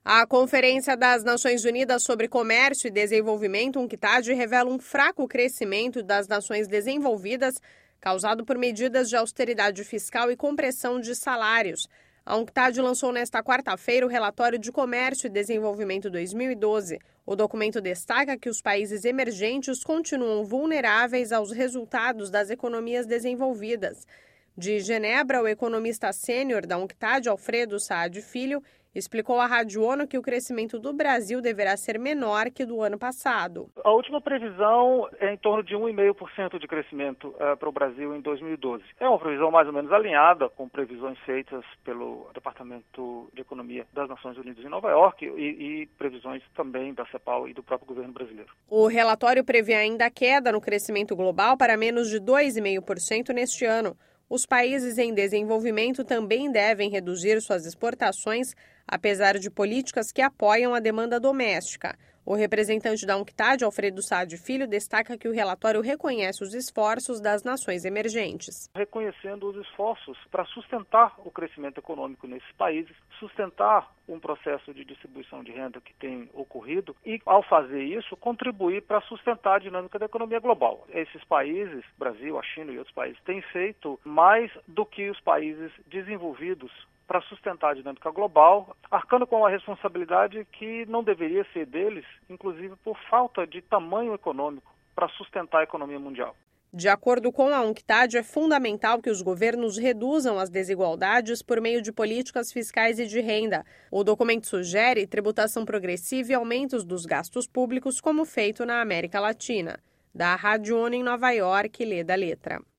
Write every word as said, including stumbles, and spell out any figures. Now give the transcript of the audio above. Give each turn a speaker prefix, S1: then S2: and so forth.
S1: A Conferência das Nações Unidas sobre Comércio e Desenvolvimento, UNCTAD, revela um fraco crescimento das nações desenvolvidas, causado por medidas de austeridade fiscal e compressão de salários. A UNCTAD lançou nesta quarta-feira o Relatório de Comércio e Desenvolvimento dois mil e doze. O documento destaca que os países emergentes continuam vulneráveis aos resultados das economias desenvolvidas. De Genebra, o economista sênior da UNCTAD, Alfredo Saad Filho, explicou à Rádio ONU que o crescimento do Brasil deverá ser menor que do ano passado.
S2: A última previsão é em torno de um vírgula cinco por cento de crescimento uh, para o Brasil em dois mil e doze. É uma previsão mais ou menos alinhada com previsões feitas pelo Departamento de Economia das Nações Unidas em Nova York e, e previsões também da CEPAL e do próprio governo brasileiro.
S1: O relatório prevê ainda queda no crescimento global para menos de dois vírgula cinco por cento neste ano. Os países em desenvolvimento também devem reduzir suas exportações, apesar de políticas que apoiam a demanda doméstica. O representante da UNCTAD, Alfredo Saad Filho, destaca que o relatório reconhece os esforços das nações emergentes.
S2: Reconhecendo os esforços para sustentar o crescimento econômico nesses países, sustentar um processo de distribuição de renda que tem ocorrido e, ao fazer isso, contribuir para sustentar a dinâmica da economia global. Esses países, Brasil, a China e outros países, têm feito mais do que os países desenvolvidos para sustentar a dinâmica global, arcando com uma responsabilidade que não deveria ser deles, inclusive por falta de tamanho econômico para sustentar a economia mundial.
S1: De acordo com a UNCTAD, é fundamental que os governos reduzam as desigualdades por meio de políticas fiscais e de renda. O documento sugere tributação progressiva e aumentos dos gastos públicos, como feito na América Latina. Da Rádio ONU em Nova York, Leda Letra.